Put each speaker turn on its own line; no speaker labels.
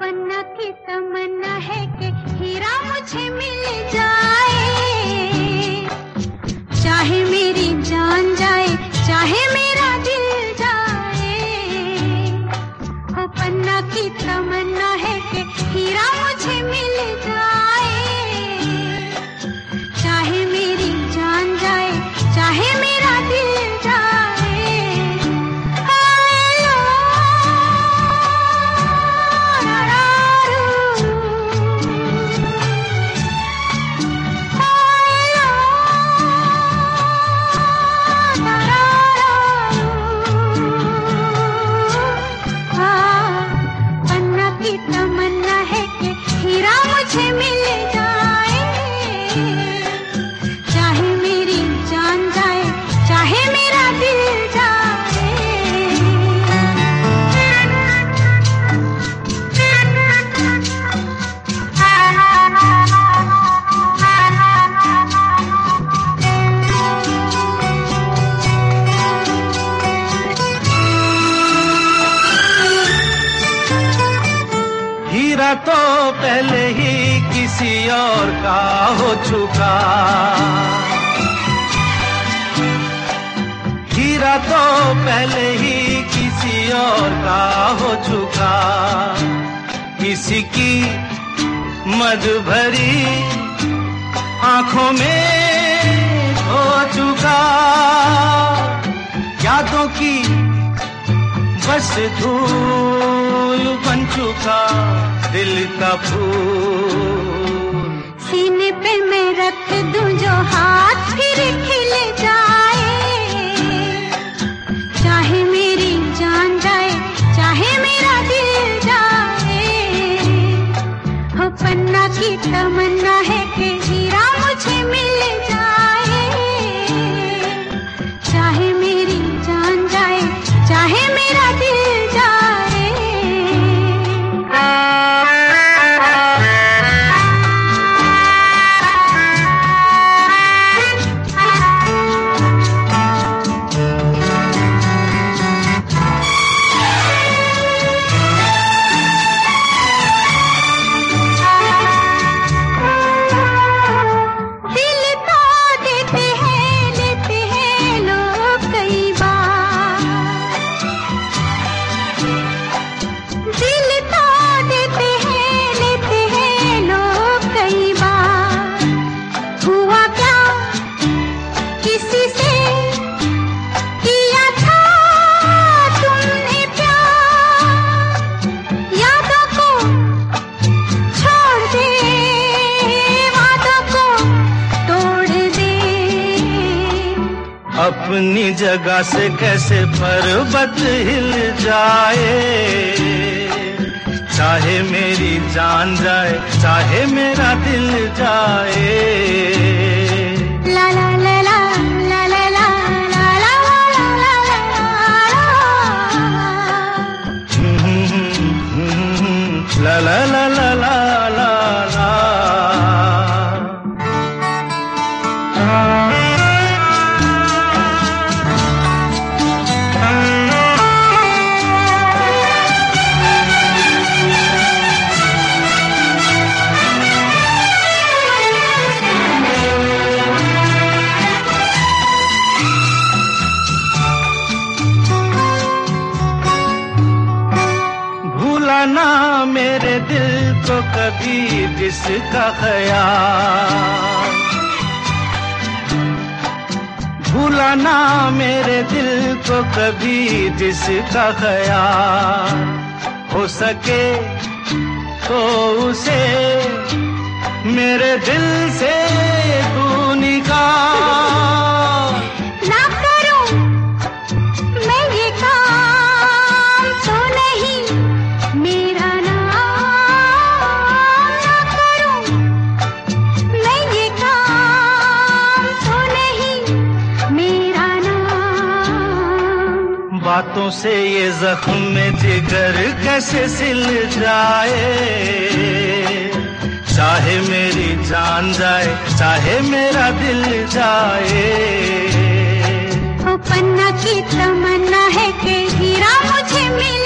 पन्ना की तमन्ना है कि हीरा मुझे मिल जाए, चाहे मेरी जान जाए, चाहे मेरा दिल जाए। ओ पन्ना की तमन्ना है कि हीरा मुझे मिल जाए, चाहे मेरी जान जाए, चाहे मेरा दिल जाए। तमन्ना है कि हीरा मुझे मिल जाए, चाहे मेरी जान जाए, चाहे मेरा दिल जाए।
हीरा तो पहले ही किसी और का हो चुका, हीरा तो पहले ही किसी और का हो चुका। किसी की मद भरी आंखों में हो चुका, यादों की बस धूल बन चुका दिल का फूल।
सीने पे मैं रख दूं जो हाथ फिर खिल जाए, चाहे मेरी जान जाए, चाहे मेरा दिल जाए। हो पन्ना की तमन्ना है कि हीरा मुझे मिल जाए, चाहे मेरी जान जाए, चाहे मेरा दिल जाए।
अपनी जगह से कैसे पर्वत हिल जाए, चाहे मेरी जान जाए, चाहे मेरा दिल जाए।
ला ला ला ला ला ला ला ला ला
ला ला ला ला ला ला। ना मेरे दिल को कभी जिसका ख्याल, भूला ना मेरे दिल को कभी जिसका ख्याल। हो सके तो उसे मेरे दिल से तू निकाल।
ना करूं मैं ये काम तो नहीं मेरा नाम, ना करूं मैं ये काम तो नहीं मेरा नाम।
बातों से ये जख्म में जिगर कैसे सिल जाए, चाहे मेरी जान जाए, चाहे मेरा दिल जाए।
ओ पन्ना की तमन्ना है कि हीरा मुझे मिल